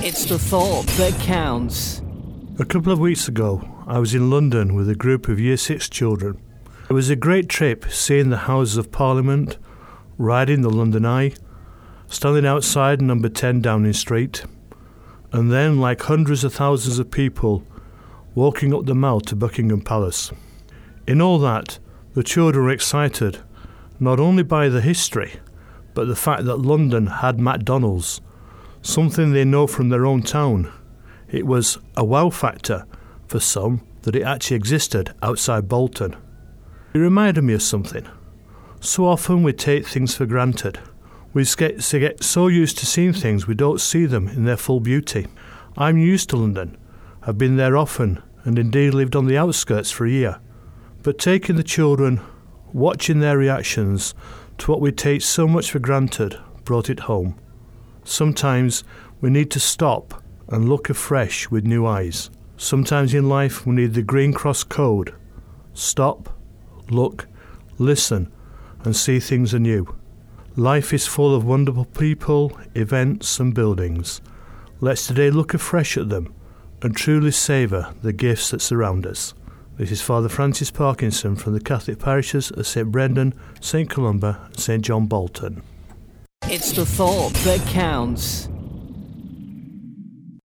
It's the thought that counts. A couple of weeks ago, I was in London with a group of Year 6 children. It was a great trip seeing the Houses of Parliament, riding the London Eye, standing outside number 10 Downing Street, and then, like hundreds of thousands of people, walking up the Mall to Buckingham Palace. In all that, the children were excited, not only by the history, but the fact that London had McDonald's, something they know from their own town. It was a wow factor for some that it actually existed outside Bolton. It reminded me of something. So often we take things for granted. We get so used to seeing things we don't see them in their full beauty. I'm used to London. I've been there often and indeed lived on the outskirts for a year. But taking the children, watching their reactions to what we take so much for granted, brought it home. Sometimes we need to stop and look afresh with new eyes. Sometimes in life we need the Green Cross Code. Stop, look, listen, and see things anew. Life is full of wonderful people, events and buildings. Let's today look afresh at them and truly savour the gifts that surround us. This is Father Francis Parkinson from the Catholic parishes of St Brendan, St Columba and St John Bolton. It's the thought that counts.